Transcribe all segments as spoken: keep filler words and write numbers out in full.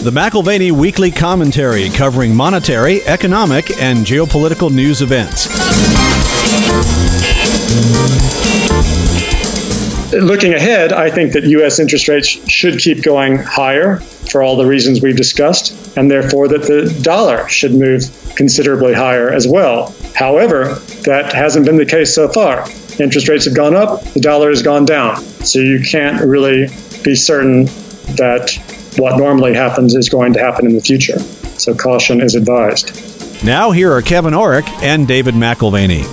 The McAlvany Weekly Commentary, covering monetary, economic, and geopolitical news events. Looking ahead, I think that U S interest rates should keep going higher for all the reasons we've discussed, and therefore that the dollar should move considerably higher as well. However, that hasn't been the case so far. Interest rates have gone up, the dollar has gone down. So you can't really be certain that what normally happens is going to happen in the future. So caution is advised. Now here are Kevin Orrick and David McAlvany.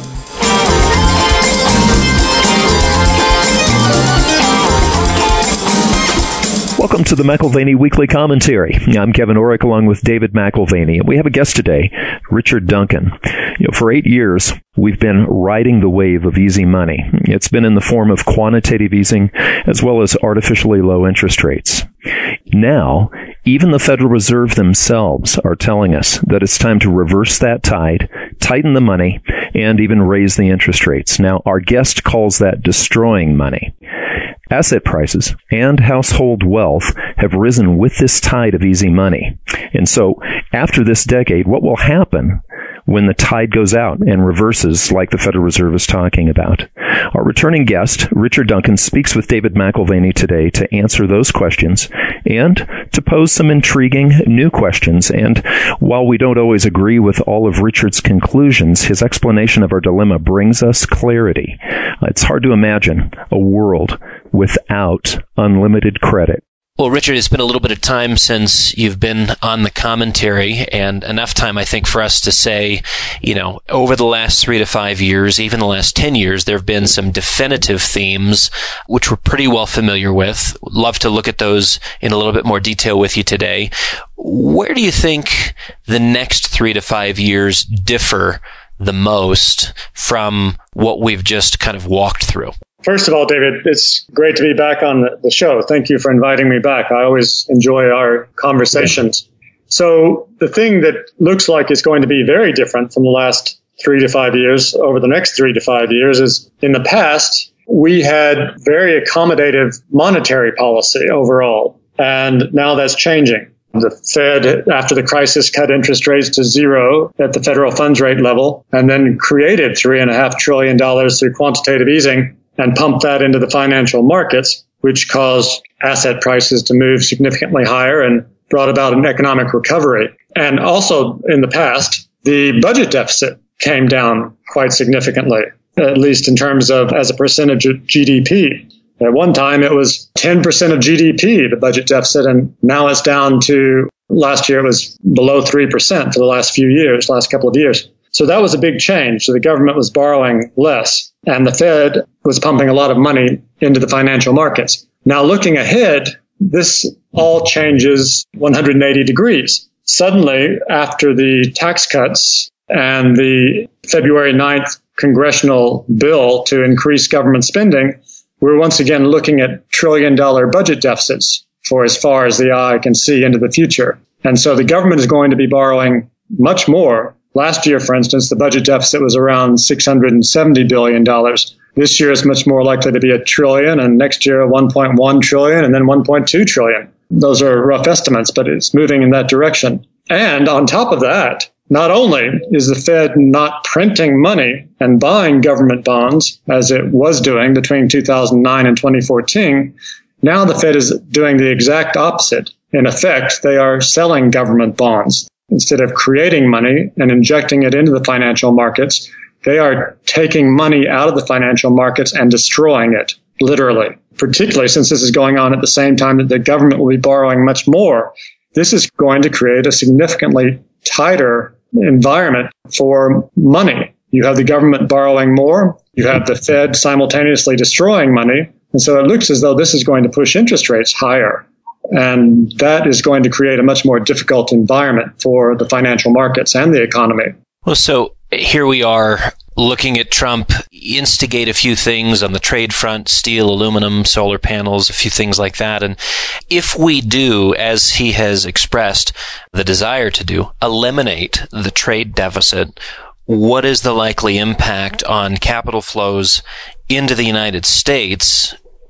Welcome to the McAlvany Weekly Commentary. I'm Kevin Orrick along with David McAlvany. We have a guest today, Richard Duncan. You know, for eight years, we've been riding the wave of easy money. It's been in the form of quantitative easing as well as artificially low interest rates. Now, even the Federal Reserve themselves are telling us that it's time to reverse that tide, tighten the money, and even raise the interest rates. Now, our guest calls that destroying money. Asset prices and household wealth have risen with this tide of easy money. And so, after this decade, what will happen when the tide goes out and reverses like the Federal Reserve is talking about? Our returning guest, Richard Duncan, speaks with David McAlvany today to answer those questions and to pose some intriguing new questions. And while we don't always agree with all of Richard's conclusions, his explanation of our dilemma brings us clarity. Uh, it's hard to imagine a world without unlimited credit. Well, Richard, it's been a little bit of time since you've been on the commentary, and enough time, I think, for us to say, you know, over the last three to five years, even the last ten years, there have been some definitive themes which we're pretty well familiar with. Love to look at those in a little bit more detail with you today. Where do you think the next three to five years differ the most from what we've just kind of walked through? First of all, David, it's great to be back on the show. Thank you for inviting me back. I always enjoy our conversations. So the thing that looks like is going to be very different from the last three to five years over the next three to five years is in the past, we had very accommodative monetary policy overall. And now that's changing. The Fed, after the crisis, cut interest rates to zero at the federal funds rate level and then created three and a half trillion dollars through quantitative easing and pumped that into the financial markets, which caused asset prices to move significantly higher and brought about an economic recovery. And also in the past, the budget deficit came down quite significantly, at least in terms of as a percentage of G D P. At one time, it was ten percent of G D P, the budget deficit, and now it's down to, last year it was below three percent for the last few years, last couple of years. So that was a big change. So the government was borrowing less, and the Fed was pumping a lot of money into the financial markets. Now, looking ahead, this all changes one hundred eighty degrees. Suddenly, after the tax cuts and the February ninth congressional bill to increase government spending, we're once again looking at trillion-dollar budget deficits for as far as the eye can see into the future. And so the government is going to be borrowing much more. Last year, for instance, the budget deficit was around six hundred seventy billion dollars. This year is much more likely to be a trillion, and next year one point one trillion, and then one point two trillion. Those are rough estimates, but it's moving in that direction. And on top of that, not only is the Fed not printing money and buying government bonds, as it was doing between two thousand nine and twenty fourteen, now the Fed is doing the exact opposite. In effect, they are selling government bonds. Instead of creating money and injecting it into the financial markets, they are taking money out of the financial markets and destroying it, literally, particularly since this is going on at the same time that the government will be borrowing much more. This is going to create a significantly tighter environment for money. You have the government borrowing more. You have the Fed simultaneously destroying money. And so it looks as though this is going to push interest rates higher. And that is going to create a much more difficult environment for the financial markets and the economy. Well, so here we are looking at Trump instigate a few things on the trade front, steel, aluminum, solar panels, a few things like that. And if we do, as he has expressed the desire to do, eliminate the trade deficit, what is the likely impact on capital flows into the United States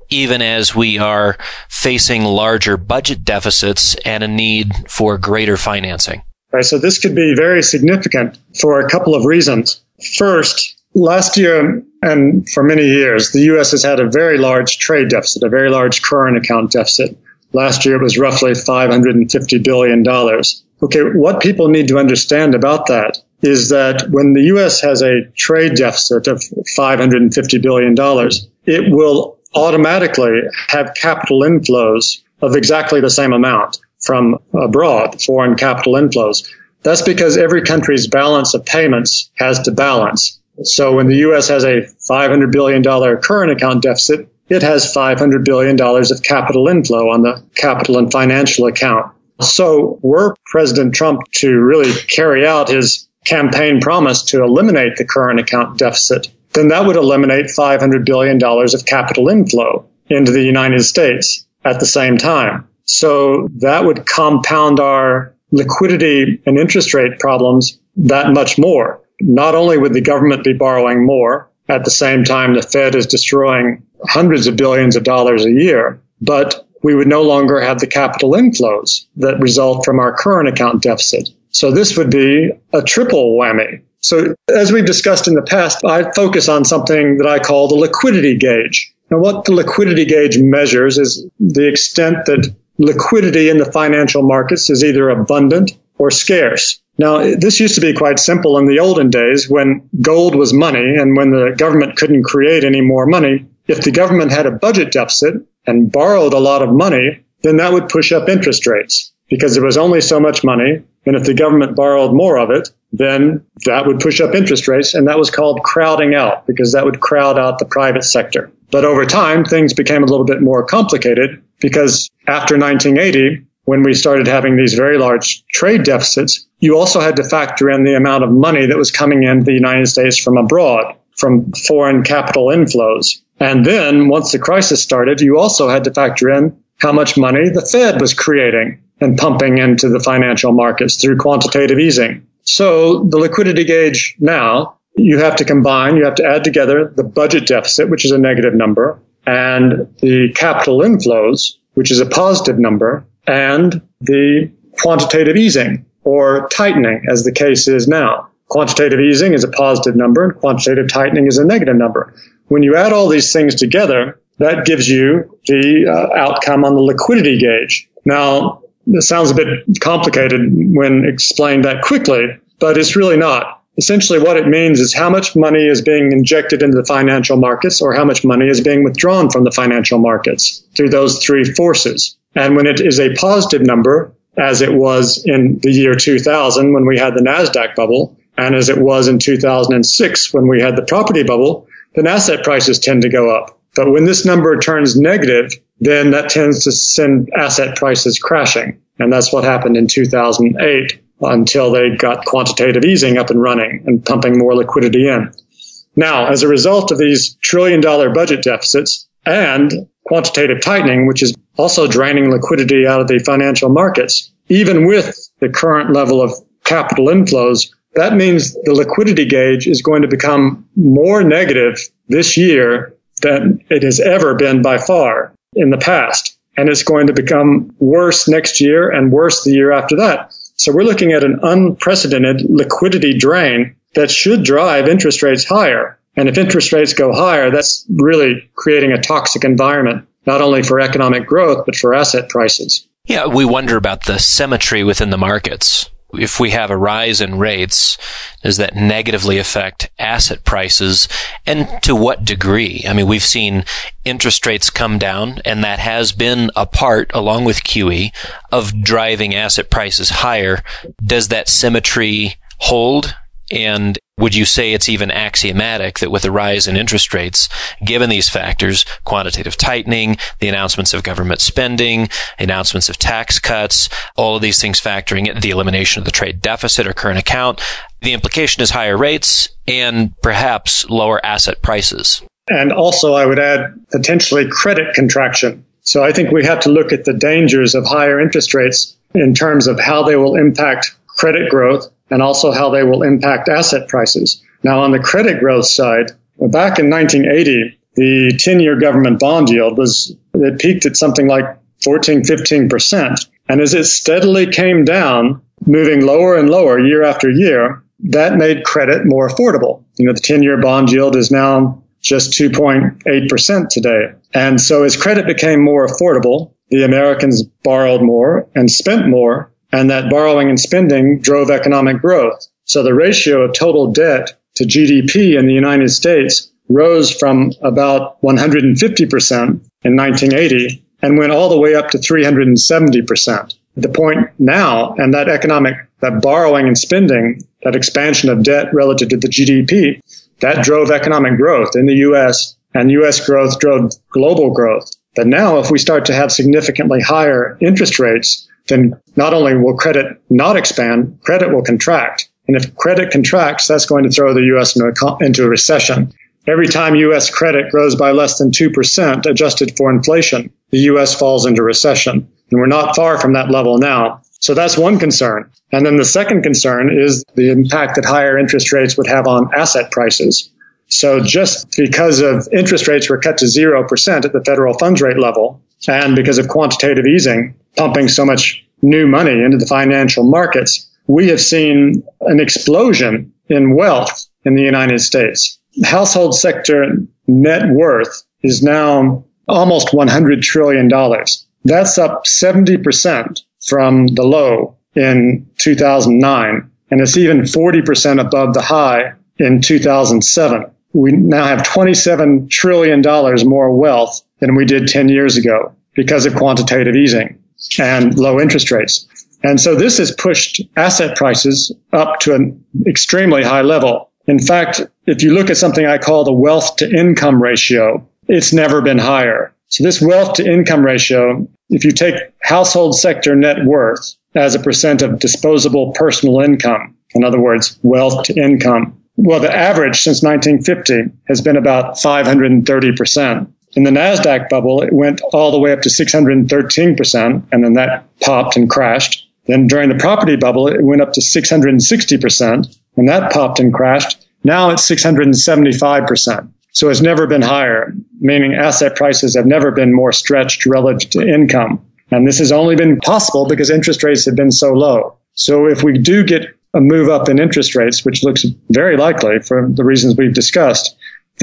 even as we are facing larger budget deficits and a need for greater financing? Right, so this could be very significant for a couple of reasons. First, last year and for many years, the U S has had a very large trade deficit, a very large current account deficit. Last year it was roughly five hundred fifty billion dollars. Okay, what people need to understand about that is that when the U S has a trade deficit of five hundred fifty billion dollars, it will automatically have capital inflows of exactly the same amount from abroad, foreign capital inflows. That's because every country's balance of payments has to balance. So when the U S has a five hundred billion dollars current account deficit, it has five hundred billion dollars of capital inflow on the capital and financial account. So were President Trump to really carry out his campaign promise to eliminate the current account deficit, then that would eliminate five hundred billion dollars of capital inflow into the United States at the same time. So that would compound our liquidity and interest rate problems that much more. Not only would the government be borrowing more, at the same time the Fed is destroying hundreds of billions of dollars a year, but we would no longer have the capital inflows that result from our current account deficit. So this would be a triple whammy. So as we've discussed in the past, I focus on something that I call the liquidity gauge. Now, what the liquidity gauge measures is the extent that liquidity in the financial markets is either abundant or scarce. Now, this used to be quite simple in the olden days when gold was money and when the government couldn't create any more money. If the government had a budget deficit and borrowed a lot of money, then that would push up interest rates because there was only so much money. And if the government borrowed more of it, then that would push up interest rates. And that was called crowding out because that would crowd out the private sector. But over time, things became a little bit more complicated because after nineteen eighty, when we started having these very large trade deficits, you also had to factor in the amount of money that was coming into the United States from abroad, from foreign capital inflows. And then once the crisis started, you also had to factor in how much money the Fed was creating and pumping into the financial markets through quantitative easing. So the liquidity gauge now, you have to combine, you have to add together the budget deficit, which is a negative number, and the capital inflows, which is a positive number, and the quantitative easing, or tightening, as the case is now. Quantitative easing is a positive number, and quantitative tightening is a negative number. When you add all these things together, that gives you the uh, outcome on the liquidity gauge. Now, this sounds a bit complicated when explained that quickly, but it's really not. Essentially, what it means is how much money is being injected into the financial markets or how much money is being withdrawn from the financial markets through those three forces. And when it is a positive number, as it was in the year two thousand when we had the NASDAQ bubble, and as it was in two thousand six when we had the property bubble, then asset prices tend to go up. But when this number turns negative, then that tends to send asset prices crashing. And that's what happened in two thousand eight until they got quantitative easing up and running and pumping more liquidity in. Now, as a result of these trillion dollar budget deficits and quantitative tightening, which is also draining liquidity out of the financial markets, even with the current level of capital inflows, that means the liquidity gauge is going to become more negative this year than it has ever been by far in the past. And it's going to become worse next year and worse the year after that. So we're looking at an unprecedented liquidity drain that should drive interest rates higher. And if interest rates go higher, that's really creating a toxic environment, not only for economic growth, but for asset prices. Yeah, we wonder about the symmetry within the markets. If we have a rise in rates, does that negatively affect asset prices? And to what degree? I mean, we've seen interest rates come down, and that has been a part, along with Q E, of driving asset prices higher. Does that symmetry hold? And would you say it's even axiomatic that with a rise in interest rates, given these factors, quantitative tightening, the announcements of government spending, announcements of tax cuts, all of these things factoring in the elimination of the trade deficit or current account, the implication is higher rates and perhaps lower asset prices? And also, I would add potentially credit contraction. So I think we have to look at the dangers of higher interest rates in terms of how they will impact credit growth and also how they will impact asset prices. Now, on the credit growth side, back in nineteen eighty, the ten-year government bond yield was, it peaked at something like fourteen, fifteen percent. And as it steadily came down, moving lower and lower year after year, that made credit more affordable. You know, the ten-year bond yield is now just two point eight percent today. And so as credit became more affordable, the Americans borrowed more and spent more, and that borrowing and spending drove economic growth. So the ratio of total debt to G D P in the United States rose from about one hundred fifty percent in nineteen eighty and went all the way up to three hundred seventy percent. The point now, and that economic, that borrowing and spending, that expansion of debt relative to the G D P, that drove economic growth in the U S, and U S growth drove global growth. But now if we start to have significantly higher interest rates, then not only will credit not expand, credit will contract. And if credit contracts, that's going to throw the U S into a, into a recession. Every time U S credit grows by less than two percent adjusted for inflation, the U S falls into recession. And we're not far from that level now. So that's one concern. And then the second concern is the impact that higher interest rates would have on asset prices. So just because of interest rates were cut to zero percent at the federal funds rate level, and because of quantitative easing, pumping so much new money into the financial markets, we have seen an explosion in wealth in the United States. Household sector net worth is now almost one hundred trillion dollars. That's up seventy percent from the low in two thousand nine, and it's even forty percent above the high in two thousand seven. We now have twenty-seven trillion dollars more wealth than we did ten years ago because of quantitative easing and low interest rates. And so this has pushed asset prices up to an extremely high level. In fact, if you look at something I call the wealth to income ratio, it's never been higher. So this wealth to income ratio, if you take household sector net worth as a percent of disposable personal income, in other words, wealth to income, well, the average since nineteen fifty has been about five hundred thirty percent. In the NASDAQ bubble, it went all the way up to six hundred thirteen percent, and then that popped and crashed. Then during the property bubble, it went up to six hundred sixty percent, and that popped and crashed. Now it's six hundred seventy-five percent. So it's never been higher, meaning asset prices have never been more stretched relative to income. And this has only been possible because interest rates have been so low. So if we do get a move up in interest rates, which looks very likely for the reasons we've discussed,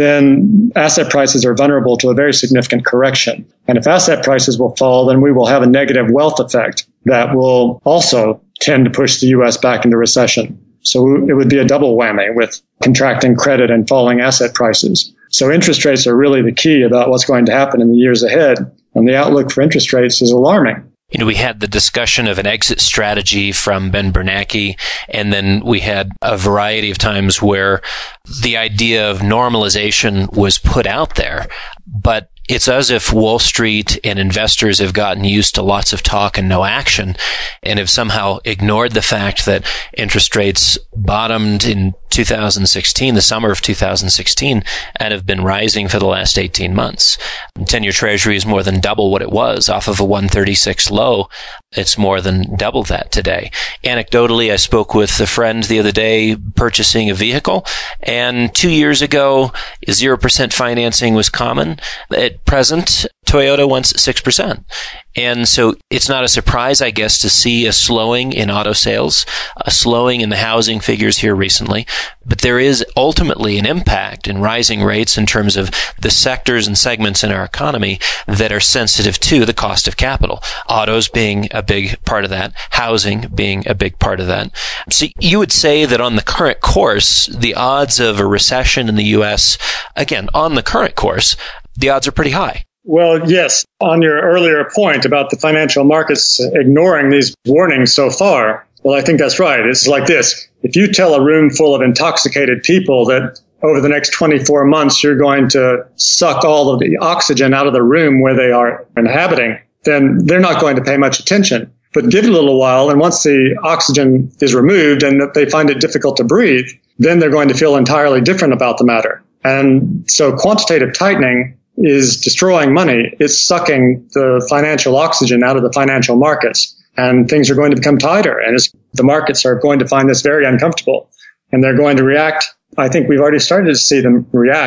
then asset prices are vulnerable to a very significant correction. And if asset prices will fall, then we will have a negative wealth effect that will also tend to push the U S back into recession. So it would be a double whammy with contracting credit and falling asset prices. So interest rates are really the key about what's going to happen in the years ahead. And the outlook for interest rates is alarming. You know, we had the discussion of an exit strategy from Ben Bernanke, and then we had a variety of times where the idea of normalization was put out there, but it's as if Wall Street and investors have gotten used to lots of talk and no action, and have somehow ignored the fact that interest rates bottomed in two thousand sixteen, the summer of two thousand sixteen, and have been rising for the last eighteen months. ten-year Treasury is more than double what it was off of a one thirty-six low. It's more than double that today. Anecdotally, I spoke with a friend the other day purchasing a vehicle, and two years ago, zero percent financing was common. At present, Toyota wants six percent. And so it's not a surprise, I guess, to see a slowing in auto sales, a slowing in the housing figures here recently. But there is ultimately an impact in rising rates in terms of the sectors and segments in our economy that are sensitive to the cost of capital. Autos being a big part of that, housing being a big part of that. So you would say that on the current course, the odds of a recession in the U S, again, on the current course, the odds are pretty high. Well, yes. On your earlier point about the financial markets ignoring these warnings so far, well, I think that's right. It's like this. If you tell a room full of intoxicated people that over the next twenty-four months you're going to suck all of the oxygen out of the room where they are inhabiting, then they're not going to pay much attention. But give it a little while, and once the oxygen is removed and they find it difficult to breathe, then they're going to feel entirely different about the matter. And so quantitative tightening is destroying money. It's sucking the financial oxygen out of the financial markets, and things are going to become tighter. And it's, the markets are going to find this very uncomfortable, and they're going to react. I think we've already started to see them react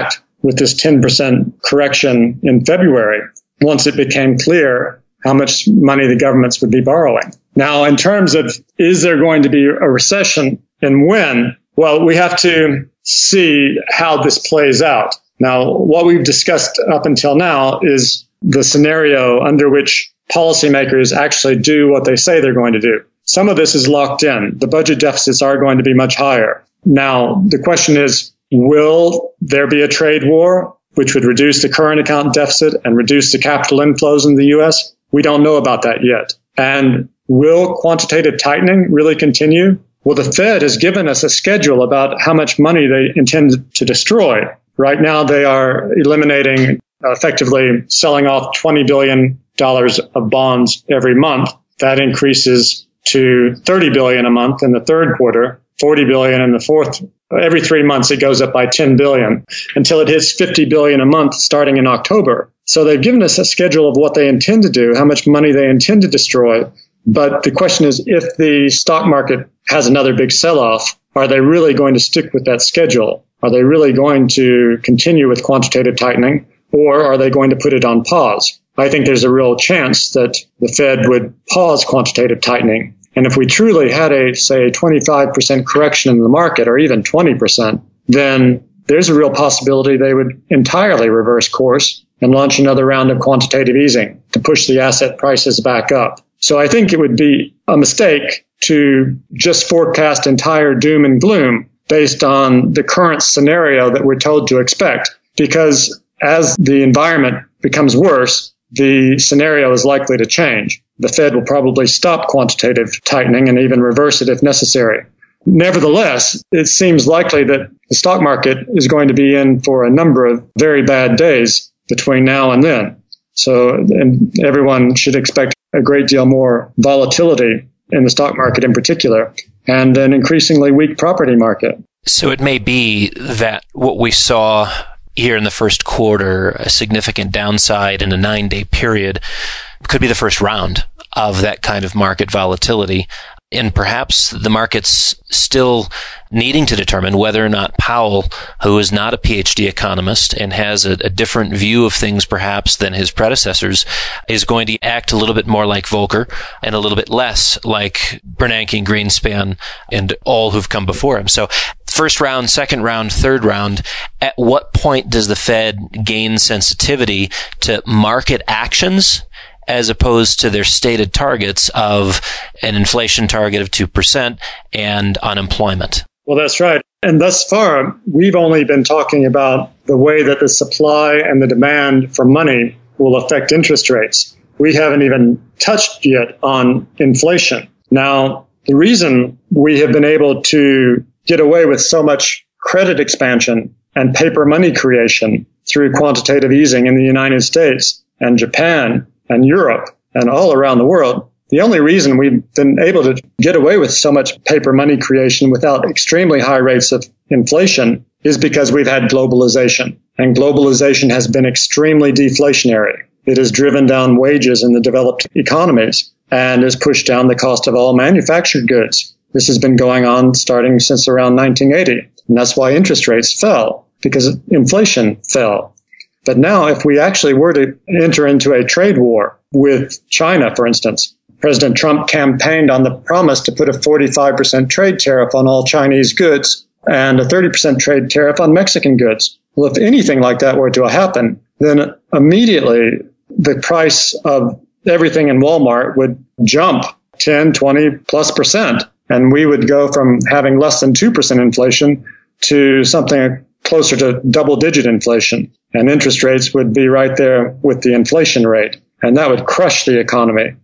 with this ten percent correction in February, once it became clear how much money the governments would be borrowing. Now, in terms of, is there going to be a recession and when? Well, we have to see how this plays out. Now, what we've discussed up until now is the scenario under which policymakers actually do what they say they're going to do. Some of this is locked in. The budget deficits are going to be much higher. Now, the question is, will there be a trade war, which would reduce the current account deficit and reduce the capital inflows in the U S? We don't know about that yet. And will quantitative tightening really continue? Well, the Fed has given us a schedule about how much money they intend to destroy. Right now, they are eliminating, uh, effectively selling off twenty billion dollars of bonds every month. That increases to thirty billion dollars a month in the third quarter, forty billion dollars in the fourth. Every three months, it goes up by ten billion dollars until it hits fifty billion dollars a month starting in October. So they've given us a schedule of what they intend to do, how much money they intend to destroy. But the question is, if the stock market has another big sell-off, are they really going to stick with that schedule? Are they really going to continue with quantitative tightening, or are they going to put it on pause? I think there's a real chance that the Fed would pause quantitative tightening. And if we truly had a, say, twenty-five percent correction in the market, or even twenty percent, then there's a real possibility they would entirely reverse course and launch another round of quantitative easing to push the asset prices back up. So I think it would be a mistake to just forecast entire doom and gloom based on the current scenario that we're told to expect, because as the environment becomes worse, the scenario is likely to change. The Fed will probably stop quantitative tightening and even reverse it if necessary. Nevertheless, it seems likely that the stock market is going to be in for a number of very bad days between now and then. So and everyone should expect a great deal more volatility in the stock market in particular, and an increasingly weak property market. So it may be that what we saw here in the first quarter, a significant downside in a nine-day period, could be the first round of that kind of market volatility. And perhaps the market's still needing to determine whether or not Powell, who is not a P H D economist and has a, a different view of things perhaps than his predecessors, is going to act a little bit more like Volcker and a little bit less like Bernanke and Greenspan and all who've come before him. So first round, second round, third round, at what point does the Fed gain sensitivity to market actions as opposed to their stated targets of an inflation target of two percent and unemployment? Well, that's right. And thus far, we've only been talking about the way that the supply and the demand for money will affect interest rates. We haven't even touched yet on inflation. Now, the reason we have been able to get away with so much credit expansion and paper money creation through quantitative easing in the United States and Japan and Europe and all around the world, the only reason we've been able to get away with so much paper money creation without extremely high rates of inflation is because we've had globalization. And globalization has been extremely deflationary. It has driven down wages in the developed economies and has pushed down the cost of all manufactured goods. This has been going on starting since around nineteen eighty. And that's why interest rates fell, because inflation fell. But now, if we actually were to enter into a trade war with China, for instance, President Trump campaigned on the promise to put a forty-five percent trade tariff on all Chinese goods and a thirty percent trade tariff on Mexican goods. Well, if anything like that were to happen, then immediately the price of everything in Walmart would jump ten, twenty plus percent. And we would go from having less than two percent inflation to something closer to double-digit inflation. And interest rates would be right there with the inflation rate. And that would crush the economy.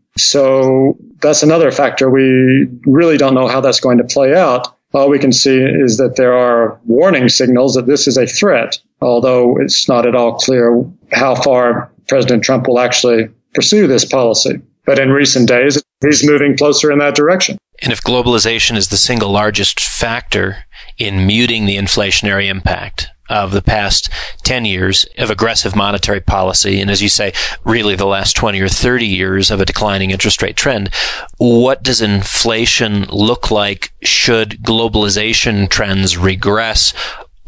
So that's another factor. We really don't know how that's going to play out. All we can see is that there are warning signals that this is a threat, although it's not at all clear how far President Trump will actually pursue this policy. But in recent days, he's moving closer in that direction. And if globalization is the single largest factor in muting the inflationary impact of the past ten years of aggressive monetary policy, and as you say, really the last twenty or thirty years of a declining interest rate trend, what does inflation look like should globalization trends regress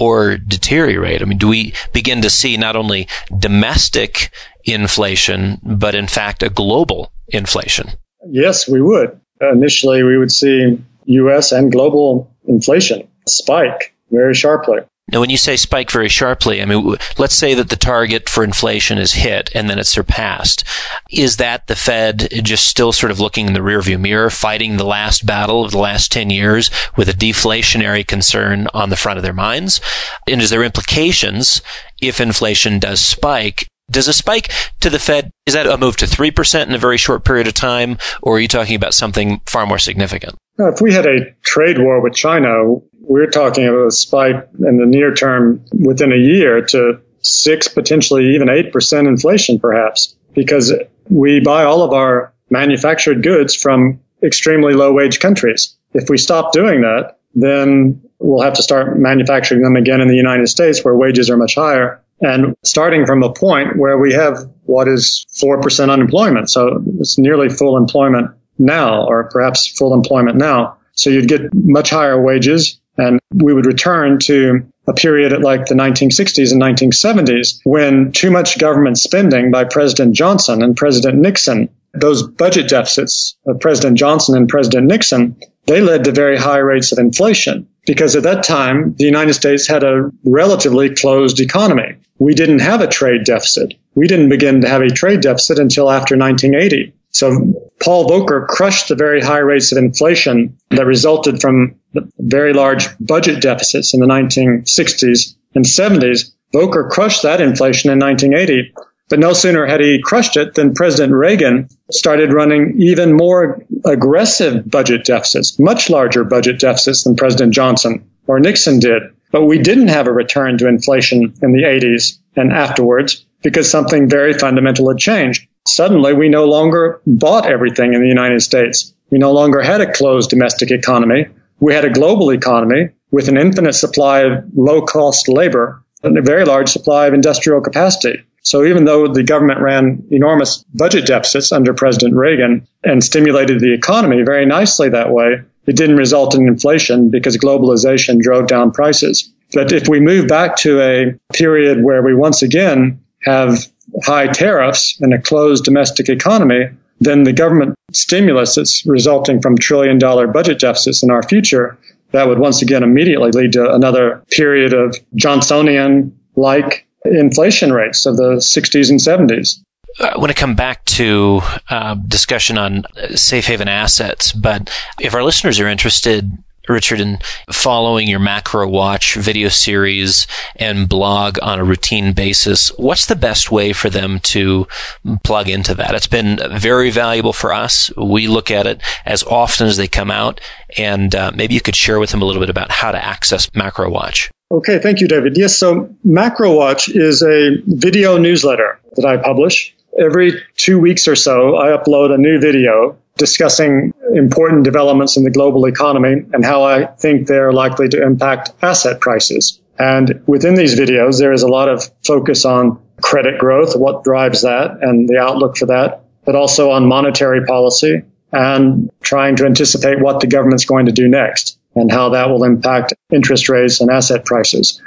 or deteriorate? I mean, do we begin to see not only domestic inflation, but in fact a global inflation? Yes, we would. Initially, we would see U S and global inflation spike very sharply. Now, when you say spike very sharply, I mean, let's say that the target for inflation is hit and then it's surpassed. Is that the Fed just still sort of looking in the rearview mirror, fighting the last battle of the last ten years with a deflationary concern on the front of their minds? And is there implications if inflation does spike? Does a spike to the Fed, is that a move to three percent in a very short period of time, or are you talking about something far more significant? Now, if we had a trade war with China, we're talking about a spike in the near term within a year to six, potentially even eight percent inflation, perhaps, because we buy all of our manufactured goods from extremely low wage countries. If we stop doing that, then we'll have to start manufacturing them again in the United States, where wages are much higher. And starting from a point where we have what is four percent unemployment. So it's nearly full employment now, or perhaps full employment now. So you'd get much higher wages, and we would return to a period at like the nineteen sixties and nineteen seventies when too much government spending by President Johnson and President Nixon, those budget deficits of President Johnson and President Nixon, they led to very high rates of inflation. Because at that time, the United States had a relatively closed economy. We didn't have a trade deficit. We didn't begin to have a trade deficit until after nineteen eighty. So Paul Volcker crushed the very high rates of inflation that resulted from the very large budget deficits in the nineteen sixties and seventies. Volcker crushed that inflation in nineteen eighty. But no sooner had he crushed it than President Reagan started running even more aggressive budget deficits, much larger budget deficits than President Johnson or Nixon did. But we didn't have a return to inflation in the eighties and afterwards because something very fundamental had changed. Suddenly, we no longer bought everything in the United States. We no longer had a closed domestic economy. We had a global economy with an infinite supply of low-cost labor and a very large supply of industrial capacity. So even though the government ran enormous budget deficits under President Reagan and stimulated the economy very nicely that way, it didn't result in inflation because globalization drove down prices. But if we move back to a period where we once again have high tariffs and a closed domestic economy, then the government stimulus that's resulting from trillion dollar budget deficits in our future, that would once again immediately lead to another period of Johnsonian-like inflation rates of the sixties and seventies. I want to come back to uh, discussion on safe haven assets, but if our listeners are interested, Richard, in following your Macro Watch video series and blog on a routine basis, what's the best way for them to plug into that? It's been very valuable for us. We look at it as often as they come out, and uh, maybe you could share with them a little bit about how to access Macro Watch. Okay, thank you, David. Yes, so Macro Watch is a video newsletter that I publish. Every two weeks or so, I upload a new video discussing important developments in the global economy and how I think they're likely to impact asset prices. And within these videos, there is a lot of focus on credit growth, what drives that, and the outlook for that, but also on monetary policy and trying to anticipate what the government's going to do next and how that will impact interest rates and asset prices.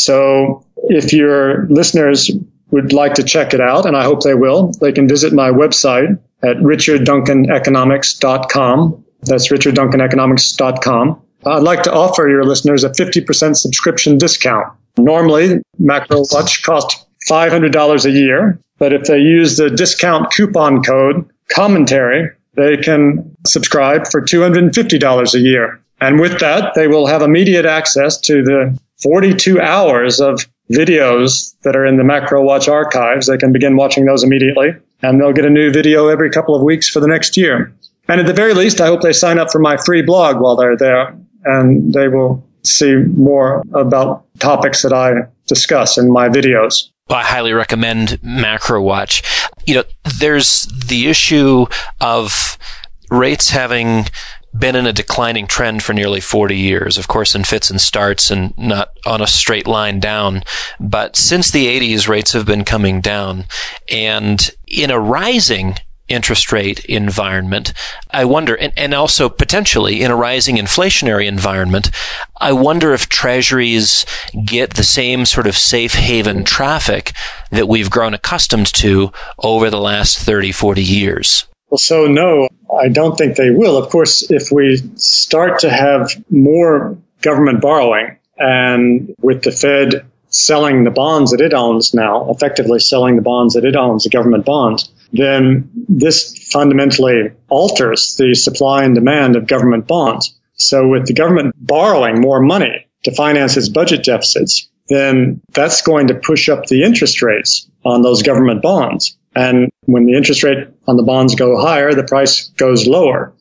So if your listeners would like to check it out, and I hope they will, they can visit my website at richard duncan economics dot com. That's richard duncan economics dot com. I'd like to offer your listeners a fifty percent subscription discount. Normally, Macro Watch costs five hundred dollars a year, but if they use the discount coupon code commentary, they can subscribe for two hundred fifty dollars a year. And with that, they will have immediate access to the forty-two hours of videos that are in the Macro Watch archives. They can begin watching those immediately, and they'll get a new video every couple of weeks for the next year. And at the very least, I hope they sign up for my free blog while they're there, and they will see more about topics that I discuss in my videos. Well, I highly recommend Macro Watch. You know, there's the issue of rates having been in a declining trend for nearly forty years, of course, in fits and starts and not on a straight line down. But since the eighties, rates have been coming down. And in a rising interest rate environment, I wonder, and, and also potentially in a rising inflationary environment, I wonder if treasuries get the same sort of safe haven traffic that we've grown accustomed to over the last thirty, forty years. Well, so no, I don't think they will. Of course, if we start to have more government borrowing, and with the Fed selling the bonds that it owns now, effectively selling the bonds that it owns, the government bonds, then this fundamentally alters the supply and demand of government bonds. So with the government borrowing more money to finance its budget deficits, then that's going to push up the interest rates on those government bonds. And when the interest rate on the bonds go higher, the price goes lower.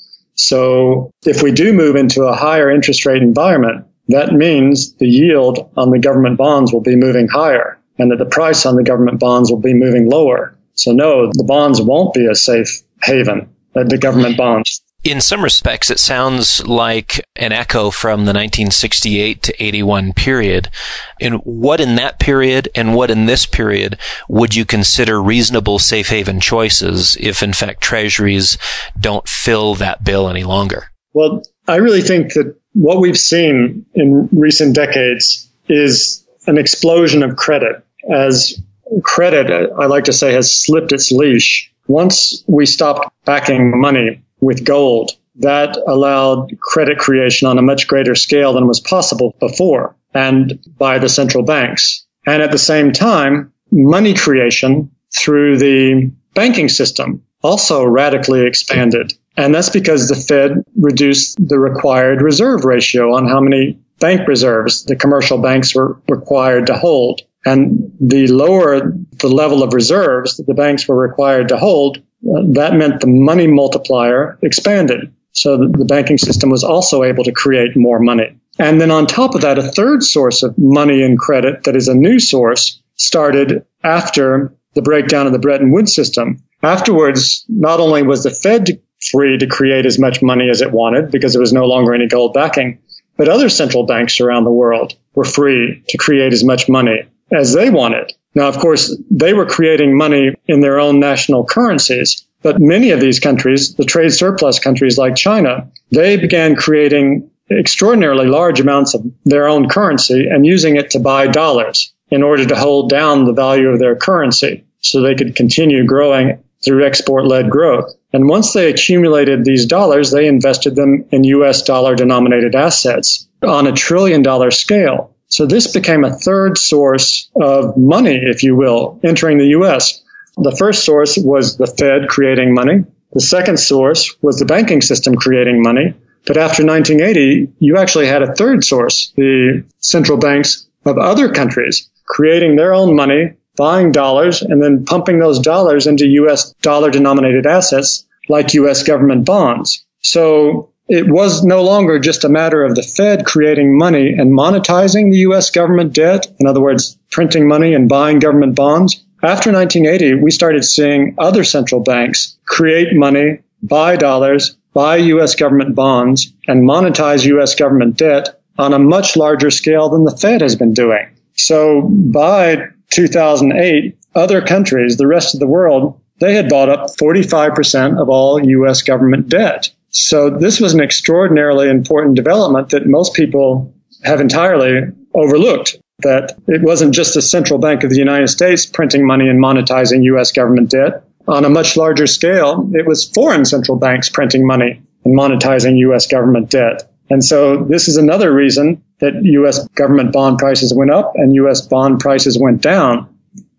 So if we do move into a higher interest rate environment, that means the yield on the government bonds will be moving higher and that the price on the government bonds will be moving lower. So no, the bonds won't be a safe haven, uh, the government bonds. In some respects, it sounds like an echo from the nineteen sixty-eight to eighty-one period. And what in that period and what in this period would you consider reasonable safe haven choices if, in fact, treasuries don't fill that bill any longer? Well, I really think that what we've seen in recent decades is an explosion of credit. As credit, I like to say, has slipped its leash. Once we stopped backing money with gold, that allowed credit creation on a much greater scale than was possible before, and by the central banks. And at the same time, money creation through the banking system also radically expanded. And that's because the Fed reduced the required reserve ratio on how many bank reserves the commercial banks were required to hold. And the lower the level of reserves that the banks were required to hold, that meant the money multiplier expanded. So the banking system was also able to create more money. And then on top of that, a third source of money and credit that is a new source started after the breakdown of the Bretton Woods system. Afterwards, not only was the Fed free to create as much money as it wanted because there was no longer any gold backing, but other central banks around the world were free to create as much money as they wanted. Now, of course, they were creating money in their own national currencies, but many of these countries, the trade surplus countries like China, they began creating extraordinarily large amounts of their own currency and using it to buy dollars in order to hold down the value of their currency so they could continue growing through export-led growth. And once they accumulated these dollars, they invested them in U S dollar-denominated assets on a trillion-dollar scale. So this became a third source of money, if you will, entering the U S. The first source was the Fed creating money. The second source was the banking system creating money. But after nineteen eighty, you actually had a third source, the central banks of other countries creating their own money, buying dollars, and then pumping those dollars into U S dollar-denominated assets like U S government bonds. So it was no longer just a matter of the Fed creating money and monetizing the U S government debt, in other words, printing money and buying government bonds. After nineteen eighty, we started seeing other central banks create money, buy dollars, buy U S government bonds, and monetize U S government debt on a much larger scale than the Fed has been doing. So by two thousand eight, other countries, the rest of the world, they had bought up forty-five percent of all U S government debt. So this was an extraordinarily important development that most people have entirely overlooked, that it wasn't just the Central Bank of the United States printing money and monetizing U S government debt. On a much larger scale, it was foreign central banks printing money and monetizing U S government debt. And so this is another reason that U S government bond prices went up and U S bond prices went down.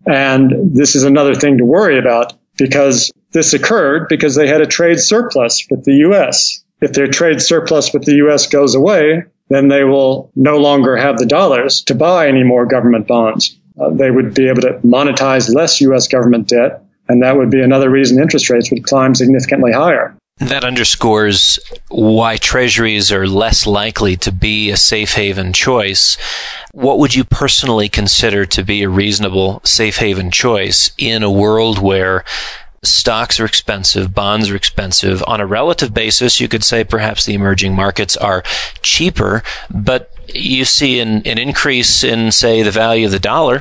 And this is another thing to worry about, because this occurred because they had a trade surplus with the U S. If their trade surplus with the U S goes away, then they will no longer have the dollars to buy any more government bonds. Uh, they would be able to monetize less U S government debt, and that would be another reason interest rates would climb significantly higher. That underscores why treasuries are less likely to be a safe haven choice. What would you personally consider to be a reasonable safe haven choice in a world where stocks are expensive, bonds are expensive? On a relative basis, you could say perhaps the emerging markets are cheaper, but you see an, an increase in, say, the value of the dollar,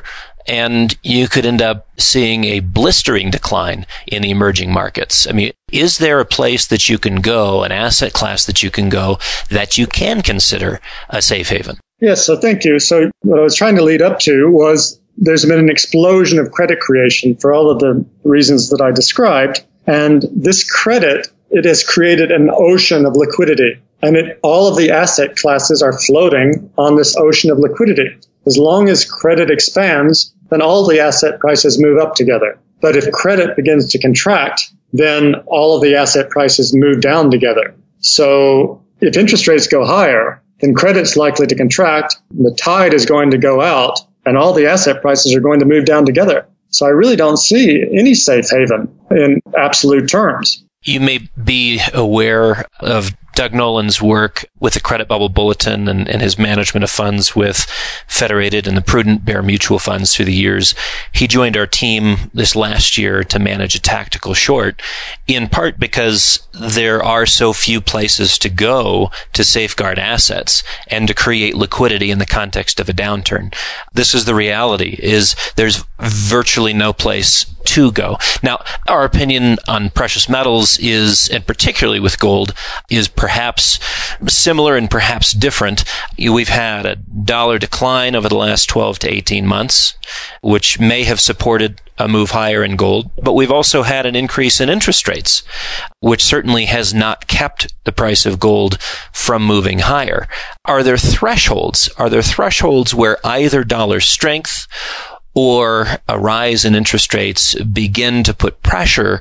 and you could end up seeing a blistering decline in the emerging markets. I mean, is there a place that you can go, an asset class that you can go, that you can consider a safe haven? Yes, so thank you. So what I was trying to lead up to was there's been an explosion of credit creation for all of the reasons that I described. And this credit, it has created an ocean of liquidity. And it, all of the asset classes are floating on this ocean of liquidity. As long as credit expands, then all the asset prices move up together. But if credit begins to contract, then all of the asset prices move down together. So if interest rates go higher, then credit's likely to contract, the tide is going to go out, and all the asset prices are going to move down together. So I really don't see any safe haven in absolute terms. You may be aware of Doug Nolan's work with the Credit Bubble Bulletin and, and his management of funds with Federated and the Prudent Bear Mutual Funds through the years. He joined our team this last year to manage a tactical short, in part because there are so few places to go to safeguard assets and to create liquidity in the context of a downturn. This is the reality, is there's virtually no place to go. Now, our opinion on precious metals is, and particularly with gold, is perhaps similar and perhaps different. We've had a dollar decline over the last twelve to eighteen months, which may have supported a move higher in gold, but we've also had an increase in interest rates, which certainly has not kept the price of gold from moving higher. Are there thresholds? Are there thresholds where either dollar strength or a rise in interest rates begin to put pressure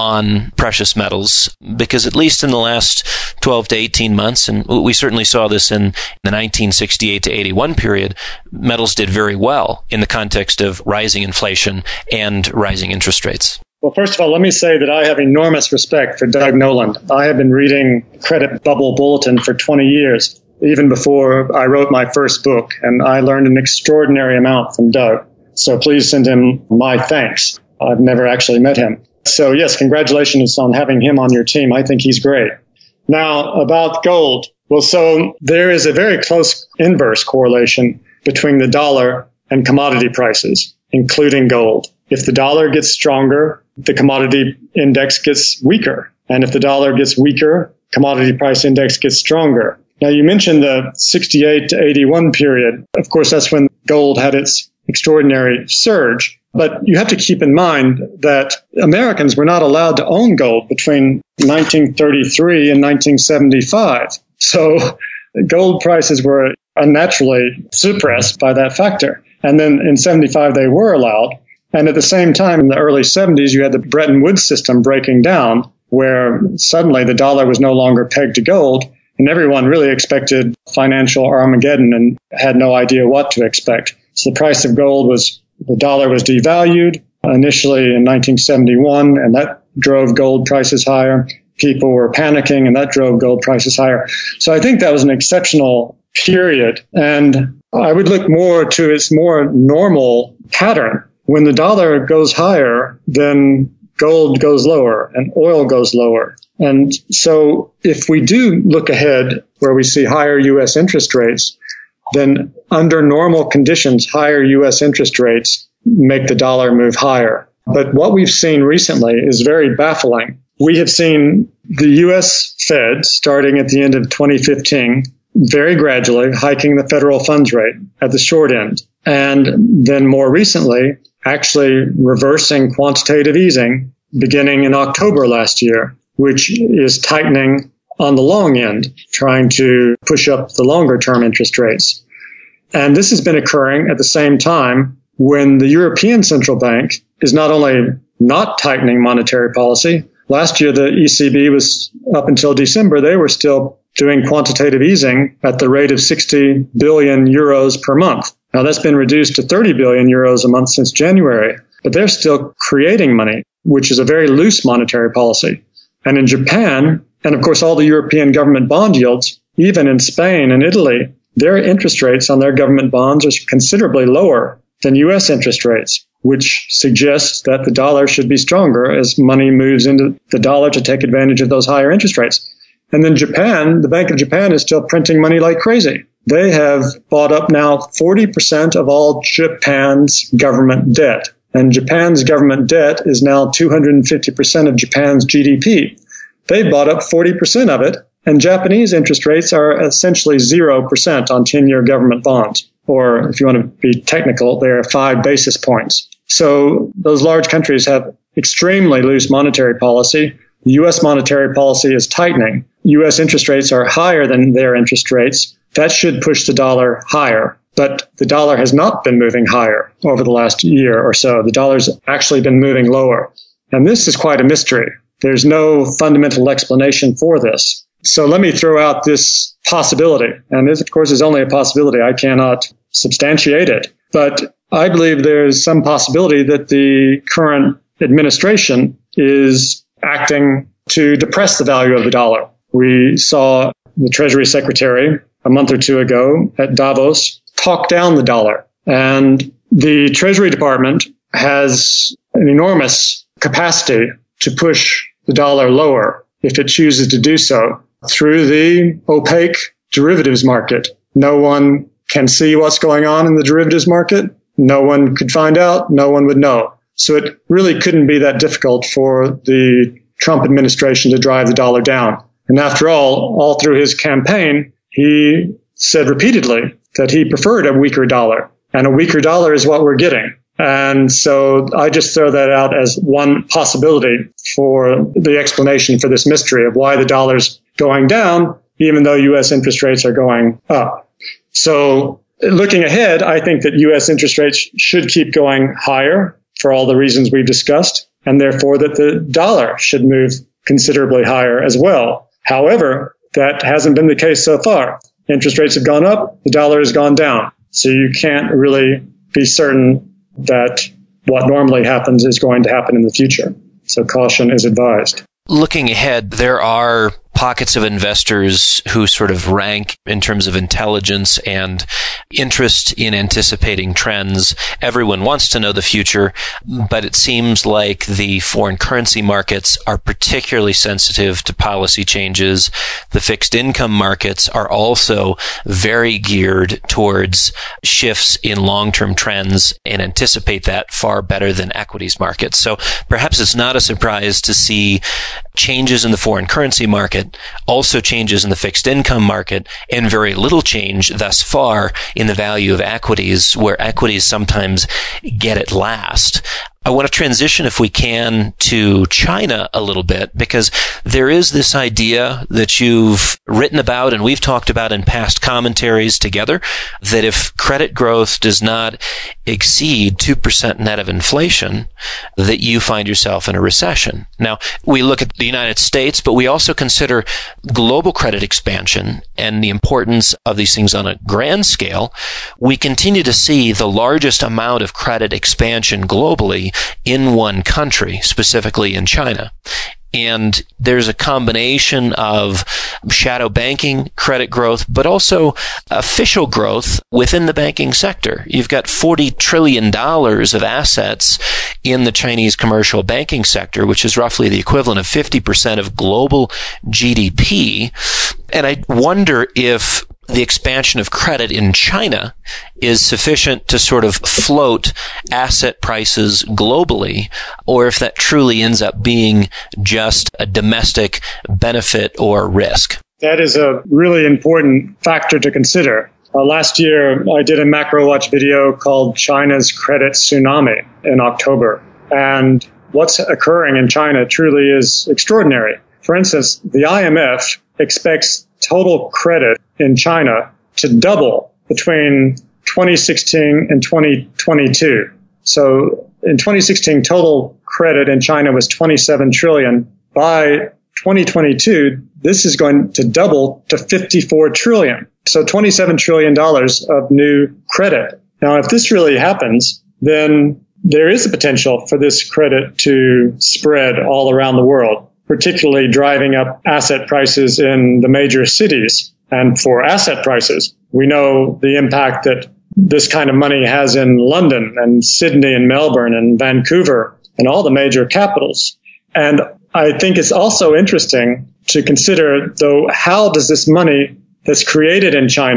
on precious metals? Because at least in the last twelve to eighteen months, and we certainly saw this in the nineteen sixty-eight to eighty-one period, metals did very well in the context of rising inflation and rising interest rates. Well, first of all, let me say that I have enormous respect for Doug Nolan. I have been reading Credit Bubble Bulletin for twenty years, even before I wrote my first book, and I learned an extraordinary amount from Doug. So please send him my thanks. I've never actually met him. So yes, congratulations on having him on your team. I think he's great. Now, about gold. Well, so there is a very close inverse correlation between the dollar and commodity prices, including gold. If the dollar gets stronger, the commodity index gets weaker. And if the dollar gets weaker, commodity price index gets stronger. Now, you mentioned the sixty-eight to eighty-one period. Of course, that's when gold had its extraordinary surge. But you have to keep in mind that Americans were not allowed to own gold between nineteen thirty-three and nineteen seventy-five. So gold prices were unnaturally suppressed by that factor. And then in seventy-five, they were allowed. And at the same time, in the early seventies, you had the Bretton Woods system breaking down, where suddenly the dollar was no longer pegged to gold. And everyone really expected financial Armageddon and had no idea what to expect. So the price of gold was, the dollar was devalued initially in nineteen seventy-one, and that drove gold prices higher. People were panicking, and that drove gold prices higher. So I think that was an exceptional period. And I would look more to its more normal pattern. When the dollar goes higher, then gold goes lower and oil goes lower. And so if we do look ahead where we see higher U S interest rates, then under normal conditions, higher U S interest rates make the dollar move higher. But what we've seen recently is very baffling. We have seen the U S Fed, starting at the end of twenty fifteen, very gradually hiking the federal funds rate at the short end. And then more recently, actually reversing quantitative easing beginning in October last year, which is tightening on the long end, trying to push up the longer term interest rates. And this has been occurring at the same time when the European Central Bank is not only not tightening monetary policy. Last year, the E C B was, up until December, they were still doing quantitative easing at the rate of sixty billion euros per month. Now, that's been reduced to thirty billion euros a month since January, but they're still creating money, which is a very loose monetary policy. And in Japan, and of course all the European government bond yields, even in Spain and Italy, their interest rates on their government bonds are considerably lower than U S interest rates, which suggests that the dollar should be stronger as money moves into the dollar to take advantage of those higher interest rates. And then Japan, the Bank of Japan is still printing money like crazy. they have bought up now forty percent of all Japan's government debt. And Japan's government debt is now two hundred fifty percent of Japan's G D P. They've bought up forty percent of it, and Japanese interest rates are essentially zero percent on ten-year government bonds. Or if you want to be technical, they're five basis points. So those large countries have extremely loose monetary policy. The U S monetary policy is tightening. U S interest rates are higher than their interest rates. That should push the dollar higher. But the dollar has not been moving higher over the last year or so. The dollar's actually been moving lower. And this is quite a mystery. There's no fundamental explanation for this. So let me throw out this possibility. And this, of course, is only a possibility. I cannot substantiate it. But I believe there's some possibility that the current administration is acting to depress the value of the dollar. We saw the Treasury Secretary a month or two ago at Davos talk down the dollar. And the Treasury Department has an enormous capacity to push the dollar lower if it chooses to do so through the opaque derivatives market. No one can see what's going on in the derivatives market. No one could find out. No one would know. So it really couldn't be that difficult for the Trump administration to drive the dollar down. And after all, all through his campaign, he said repeatedly that he preferred a weaker dollar. And a weaker dollar is what we're getting. And so I just throw that out as one possibility for the explanation for this mystery of why the dollar's going down, even though U S interest rates are going up. So looking ahead, I think that U S interest rates should keep going higher for all the reasons we've discussed, and therefore that the dollar should move considerably higher as well. However, that hasn't been the case so far. Interest rates have gone up, the dollar has gone down. So you can't really be certain that what normally happens is going to happen in the future. So caution is advised. Looking ahead, there are pockets of investors who sort of rank in terms of intelligence and interest in anticipating trends. Everyone wants to know the future, but it seems like the foreign currency markets are particularly sensitive to policy changes. The fixed income markets are also very geared towards shifts in long-term trends and anticipate that far better than equities markets. So perhaps it's not a surprise to see changes in the foreign currency market, also changes in the fixed income market, and very little change thus far in the value of equities, where equities sometimes get it last. I want to transition, if we can, to China a little bit, because there is this idea that you've written about and we've talked about in past commentaries together, that if credit growth does not exceed two percent net of inflation, that you find yourself in a recession. Now, we look at the United States, but we also consider global credit expansion and the importance of these things on a grand scale. We continue to see the largest amount of credit expansion globally in one country, specifically in China. And there's a combination of shadow banking, credit growth, but also official growth within the banking sector. You've got forty trillion dollars of assets in the Chinese commercial banking sector, which is roughly the equivalent of fifty percent of global G D P. And I wonder if the expansion of credit in China is sufficient to sort of float asset prices globally, or if that truly ends up being just a domestic benefit or risk. That is a really important factor to consider. Uh, last year, I did a MacroWatch video called China's Credit Tsunami in October. And what's occurring in China truly is extraordinary. For instance, the I M F expects total credit in China to double between twenty sixteen and twenty twenty-two. So in twenty sixteen, total credit in China was twenty-seven trillion. By twenty twenty-two, this is going to double to fifty-four trillion. So twenty-seven trillion dollars of new credit. Now, if this really happens, then there is a potential for this credit to spread all around the world, particularly driving up asset prices in the major cities. And for asset prices, we know the impact that this kind of money has in London and Sydney and Melbourne and Vancouver and all the major capitals. And I think it's also interesting to consider, though, how does this money that's created in China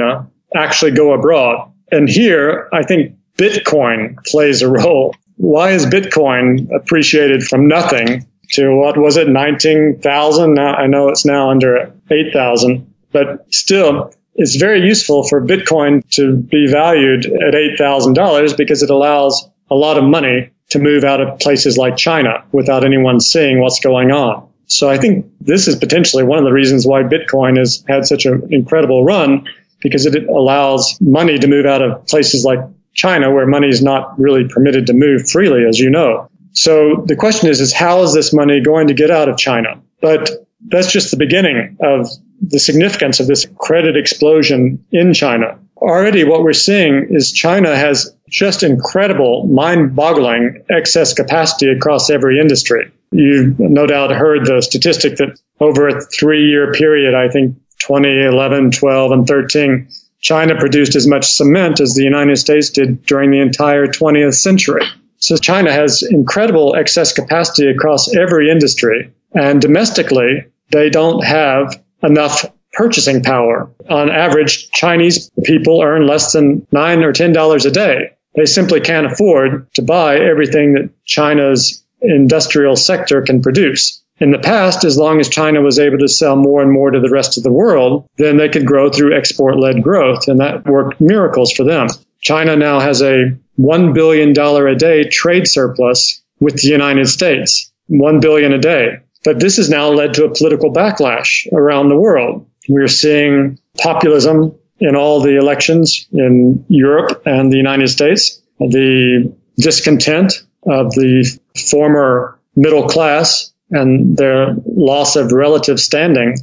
actually go abroad. And here, I think Bitcoin plays a role. Why is Bitcoin appreciated from nothing to, what was it, nineteen thousand? Now, I know it's now under eight thousand, but still, it's very useful for Bitcoin to be valued at eight thousand dollars because it allows a lot of money to move out of places like China without anyone seeing what's going on. So I think this is potentially one of the reasons why Bitcoin has had such an incredible run, because it allows money to move out of places like China where money is not really permitted to move freely, as you know. So the question is, is how is this money going to get out of China? But that's just the beginning of the significance of this credit explosion in China. Already what we're seeing is China has just incredible, mind-boggling excess capacity across every industry. You've no doubt heard the statistic that over a three-year period, I think twenty eleven, twelve, and thirteen, China produced as much cement as the United States did during the entire twentieth century. So China has incredible excess capacity across every industry. And domestically, they don't have enough purchasing power. On average, Chinese people earn less than nine or ten dollars a day. They simply can't afford to buy everything that China's industrial sector can produce. In the past, as long as China was able to sell more and more to the rest of the world, then they could grow through export-led growth, and that worked miracles for them. China now has a one billion dollars a day trade surplus with the United States, one billion dollars a day. But this has now led to a political backlash around the world. We're seeing populism in all the elections in Europe and the United States. The discontent of the former middle class and their loss of relative standing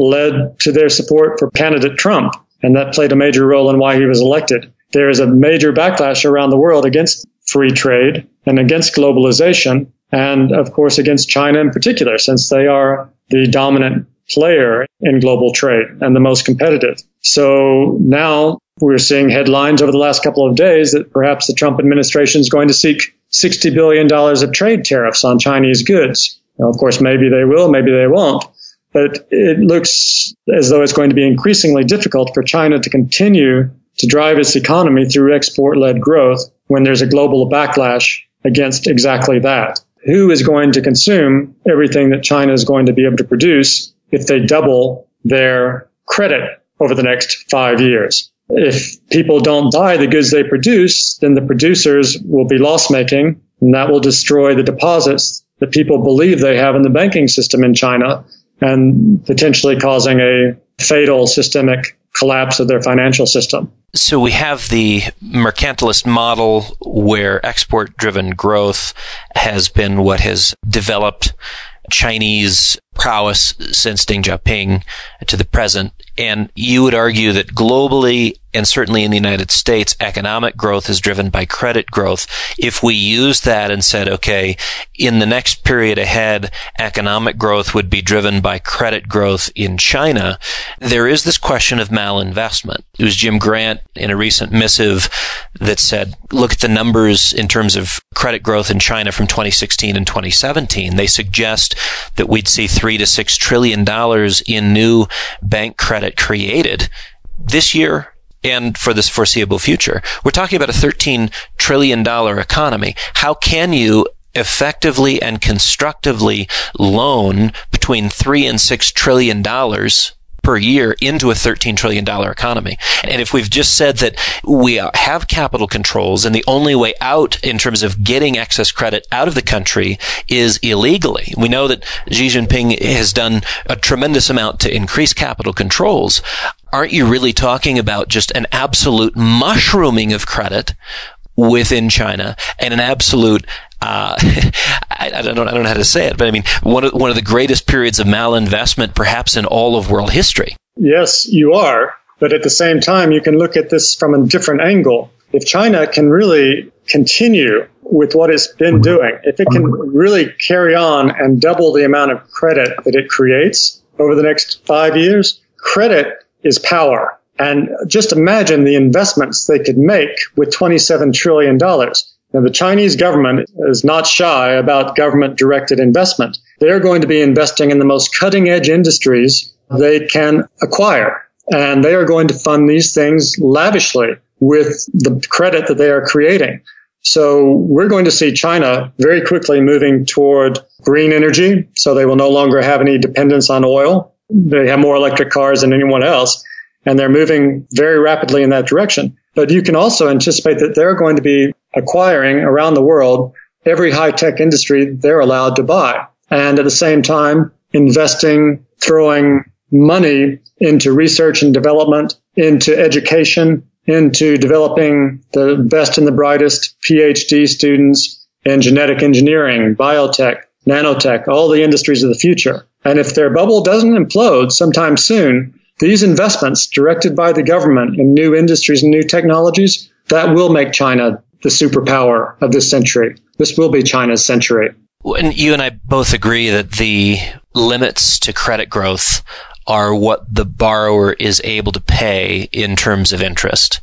led to their support for candidate Trump, and that played a major role in why he was elected. There is a major backlash around the world against free trade and against globalization, and of course against China in particular, since they are the dominant player in global trade and the most competitive. So now we're seeing headlines over the last couple of days that perhaps the Trump administration is going to seek sixty billion dollars of trade tariffs on Chinese goods. Now, of course, maybe they will, maybe they won't. But it looks as though it's going to be increasingly difficult for China to continue to drive its economy through export-led growth when there's a global backlash against exactly that. Who is going to consume everything that China is going to be able to produce if they double their credit over the next five years? If people don't buy the goods they produce, then the producers will be loss-making, and that will destroy the deposits that people believe they have in the banking system in China, and potentially causing a fatal systemic collapse of their financial system. So we have the mercantilist model where export-driven growth has been what has developed Chinese prowess since Deng Xiaoping to the present. And you would argue that globally, and certainly in the United States, economic growth is driven by credit growth. If we use that and said, okay, in the next period ahead, economic growth would be driven by credit growth in China, there is this question of malinvestment. It was Jim Grant in a recent missive that said, look at the numbers in terms of credit growth in China from twenty sixteen and twenty seventeen. They suggest that we'd see three to six trillion dollars in new bank credit created this year and for this foreseeable future. We're talking about a thirteen trillion dollars economy. How can you effectively and constructively loan between three and six trillion dollars per year into a thirteen trillion dollars economy? And if we've just said that we have capital controls and the only way out in terms of getting excess credit out of the country is illegally, we know that Xi Jinping has done a tremendous amount to increase capital controls. Aren't you really talking about just an absolute mushrooming of credit within China and an absolute Uh, I, I don't know, I don't know how to say it, but I mean, one of, one of the greatest periods of malinvestment perhaps in all of world history? Yes, you are. But at the same time, you can look at this from a different angle. If China can really continue with what it's been doing, if it can really carry on and double the amount of credit that it creates over the next five years, credit is power. And just imagine the investments they could make with twenty-seven trillion dollars. Now, the Chinese government is not shy about government-directed investment. They're going to be investing in the most cutting-edge industries they can acquire. And they are going to fund these things lavishly with the credit that they are creating. So we're going to see China very quickly moving toward green energy. So they will no longer have any dependence on oil. They have more electric cars than anyone else. And they're moving very rapidly in that direction. But you can also anticipate that they're going to be acquiring around the world every high-tech industry they're allowed to buy. And at the same time, investing, throwing money into research and development, into education, into developing the best and the brightest P H D students in genetic engineering, biotech, nanotech, all the industries of the future. And if their bubble doesn't implode sometime soon, these investments directed by the government in new industries and new technologies, that will make China the superpower of this century. This will be China's century. And you and I both agree that the limits to credit growth are what the borrower is able to pay in terms of interest.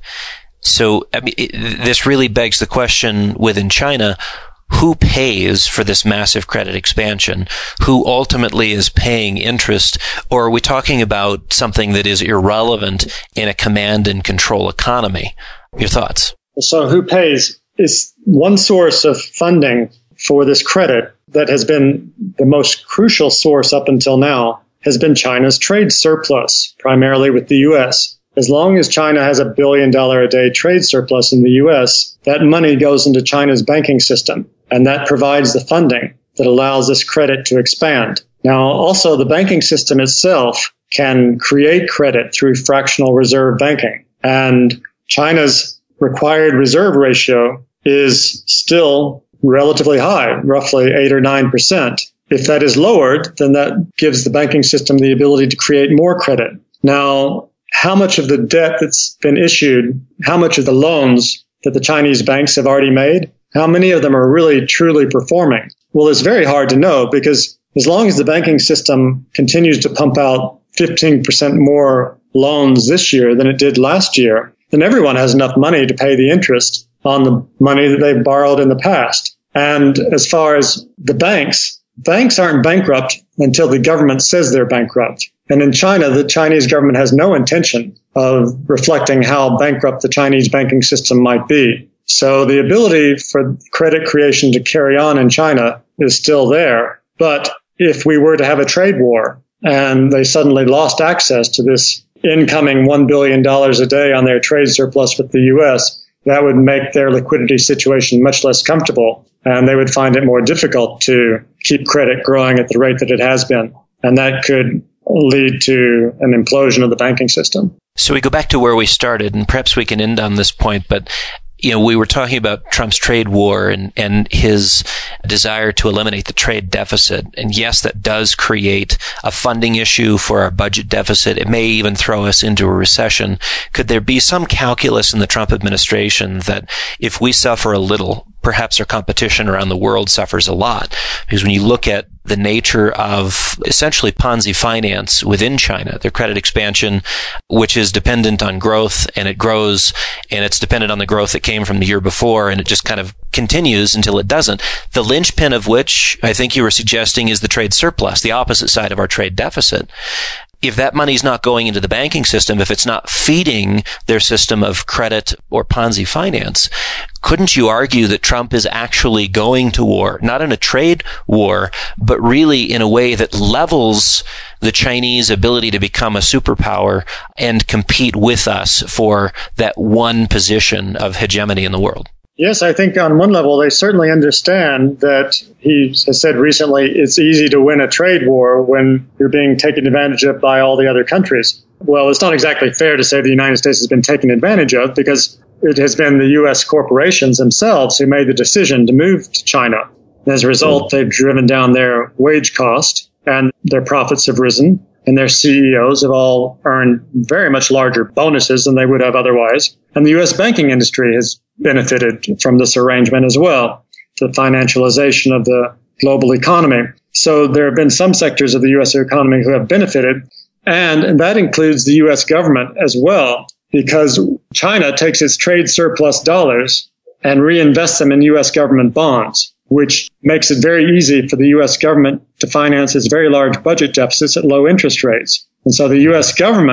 So I mean, it, this really begs the question within China, who pays for this massive credit expansion? Who ultimately is paying interest? Or are we talking about something that is irrelevant in a command and control economy? Your thoughts? So who pays is one source of funding for this credit that has been the most crucial source up until now has been China's trade surplus, primarily with the U S. As long as China has a billion dollar a day trade surplus in the U S, that money goes into China's banking system, and that provides the funding that allows this credit to expand. Now, also, the banking system itself can create credit through fractional reserve banking, and China's required reserve ratio is still relatively high, roughly eight or nine percent. If that is lowered, then that gives the banking system the ability to create more credit. Now, how much of the debt that's been issued, how much of the loans that the Chinese banks have already made, how many of them are really truly performing? Well, it's very hard to know, because as long as the banking system continues to pump out fifteen percent more loans this year than it did last year, then everyone has enough money to pay the interest on the money that they've borrowed in the past. And as far as the banks, banks aren't bankrupt until the government says they're bankrupt. And in China, the Chinese government has no intention of reflecting how bankrupt the Chinese banking system might be. So the ability for credit creation to carry on in China is still there. But if we were to have a trade war and they suddenly lost access to this incoming one billion dollars a day on their trade surplus with the U S, that would make their liquidity situation much less comfortable, and they would find it more difficult to keep credit growing at the rate that it has been. And that could lead to an implosion of the banking system. So we go back to where we started, and perhaps we can end on this point, but you know, we were talking about Trump's trade war and, and his desire to eliminate the trade deficit. And yes, that does create a funding issue for our budget deficit. It may even throw us into a recession. Could there be some calculus in the Trump administration that if we suffer a little, perhaps our competition around the world suffers a lot? Because when you look at the nature of essentially Ponzi finance within China, their credit expansion, which is dependent on growth, and it grows, and it's dependent on the growth that came from the year before, and it just kind of continues until it doesn't. The linchpin of which I think you were suggesting is the trade surplus, the opposite side of our trade deficit. If that money's not going into the banking system, if it's not feeding their system of credit or Ponzi finance, couldn't you argue that Trump is actually going to war, not in a trade war, but really in a way that levels the Chinese ability to become a superpower and compete with us for that one position of hegemony in the world? Yes, I think on one level, they certainly understand that he has said recently it's easy to win a trade war when you're being taken advantage of by all the other countries. Well, it's not exactly fair to say the United States has been taken advantage of, because it has been the U S corporations themselves who made the decision to move to China. And as a result, they've driven down their wage cost, and their profits have risen, and their C E Os have all earned very much larger bonuses than they would have otherwise. And the U S banking industry has benefited from this arrangement as well, the financialization of the global economy. So there have been some sectors of the U S economy who have benefited, and, and that includes the U S government as well, because China takes its trade surplus dollars and reinvests them in U S government bonds, which makes it very easy for the U S government to finance its very large budget deficits at low interest rates. And so the U S government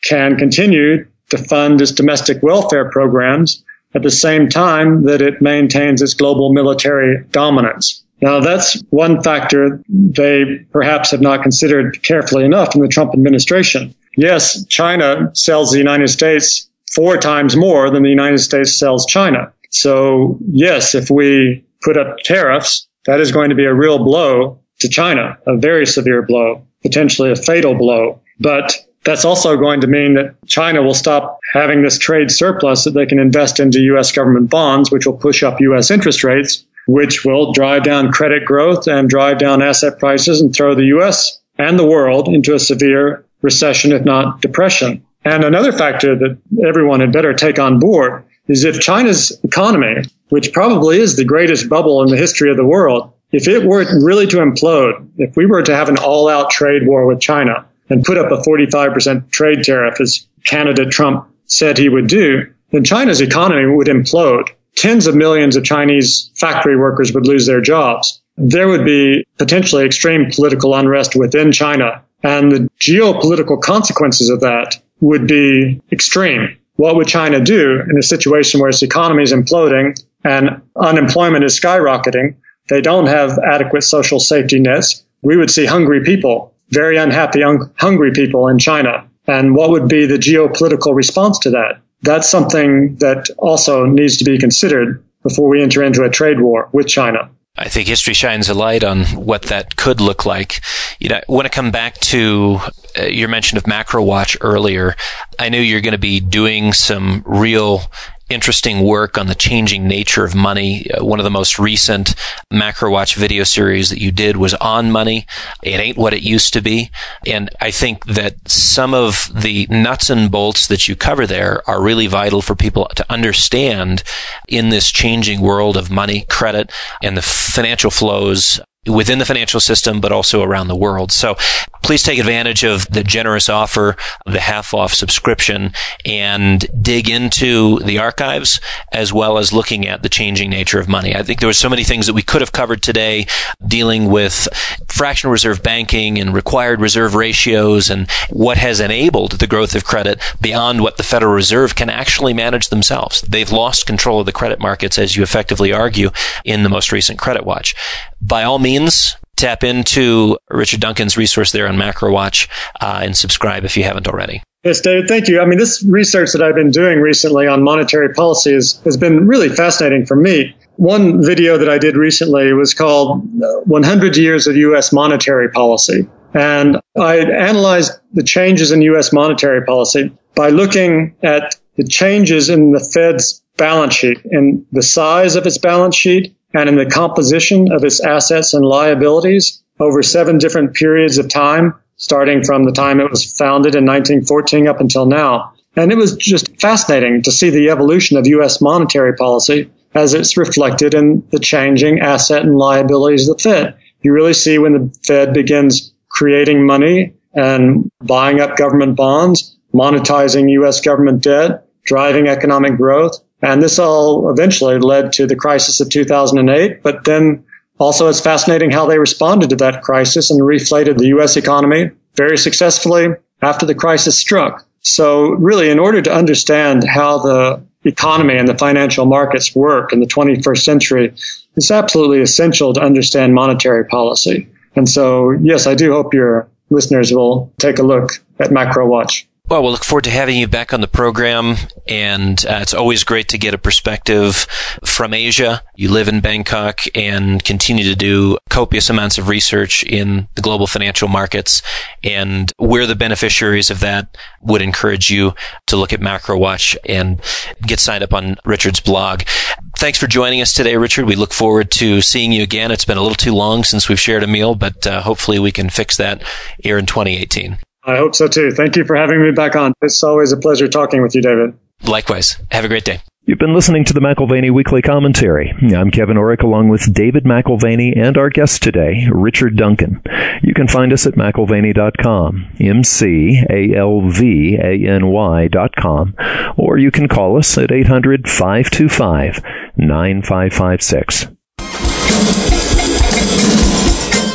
can continue to fund its domestic welfare programs at the same time that it maintains its global military dominance. Now, that's one factor they perhaps have not considered carefully enough in the Trump administration. Yes, China sells the United States four times more than the United States sells China. So, yes, if we put up tariffs, that is going to be a real blow to China, a very severe blow, potentially a fatal blow. But that's also going to mean that China will stop having this trade surplus that they can invest into U S government bonds, which will push up U S interest rates, which will drive down credit growth and drive down asset prices and throw the U S and the world into a severe recession, if not depression. And another factor that everyone had better take on board is if China's economy, which probably is the greatest bubble in the history of the world, if it were really to implode, if we were to have an all-out trade war with China and put up a forty-five percent trade tariff, as candidate Trump said he would do, then China's economy would implode. Tens of millions of Chinese factory workers would lose their jobs. There would be potentially extreme political unrest within China, and the geopolitical consequences of that would be extreme. What would China do in a situation where its economy is imploding and unemployment is skyrocketing? They don't have adequate social safety nets. We would see hungry people, very unhappy, un- hungry people in China. And what would be the geopolitical response to that? That's something that also needs to be considered before we enter into a trade war with China. I think history shines a light on what that could look like. You know, I want to come back to uh, your mention of MacroWatch earlier. I know you're going to be doing some real interesting work on the changing nature of money. Uh, one of the most recent MacroWatch video series that you did was on money. It ain't what it used to be. And I think that some of the nuts and bolts that you cover there are really vital for people to understand in this changing world of money, credit, and the financial flows within the financial system, but also around the world. So please take advantage of the generous offer, the half-off subscription, and dig into the archives as well as looking at the changing nature of money. I think there were so many things that we could have covered today, dealing with fractional reserve banking and required reserve ratios and what has enabled the growth of credit beyond what the Federal Reserve can actually manage themselves. They've lost control of the credit markets, as you effectively argue, in the most recent Credit Watch. By all means, tap into Richard Duncan's resource there on MacroWatch uh, and subscribe if you haven't already. Yes, David, thank you. I mean, this research that I've been doing recently on monetary policy is, has been really fascinating for me. One video that I did recently was called one hundred Years of U S Monetary Policy. And I analyzed the changes in U S monetary policy by looking at the changes in the Fed's balance sheet, in the size of its balance sheet, and in the composition of its assets and liabilities over seven different periods of time, starting from the time it was founded in nineteen fourteen up until now. And it was just fascinating to see the evolution of U S monetary policy as it's reflected in the changing asset and liabilities of the Fed. You really see when the Fed begins creating money and buying up government bonds, monetizing U S government debt, driving economic growth. And this all eventually led to the crisis of two thousand eight. But then also it's fascinating how they responded to that crisis and reflated the U S economy very successfully after the crisis struck. So really, in order to understand how the economy and the financial markets work in the twenty-first century, it's absolutely essential to understand monetary policy. And so, yes, I do hope your listeners will take a look at MacroWatch. Well, we'll look forward to having you back on the program, and uh, it's always great to get a perspective from Asia. You live in Bangkok and continue to do copious amounts of research in the global financial markets, and we're the beneficiaries of that. Would encourage you to look at MacroWatch and get signed up on Richard's blog. Thanks for joining us today, Richard. We look forward to seeing you again. It's been a little too long since we've shared a meal, but uh, hopefully we can fix that here in twenty eighteen. I hope so, too. Thank you for having me back on. It's always a pleasure talking with you, David. Likewise. Have a great day. You've been listening to the McIlvaney Weekly Commentary. I'm Kevin Orrick, along with David McIlvaney and our guest today, Richard Duncan. You can find us at McIlvaney dot com, M C A L V A N Y dot com, or you can call us at eight hundred, five two five, nine five five six.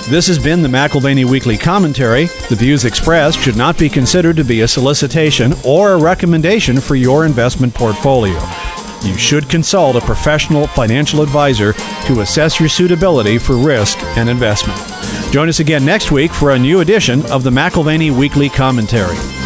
This has been the McAlvany Weekly Commentary. The views expressed should not be considered to be a solicitation or a recommendation for your investment portfolio. You should consult a professional financial advisor to assess your suitability for risk and investment. Join us again next week for a new edition of the McAlvany Weekly Commentary.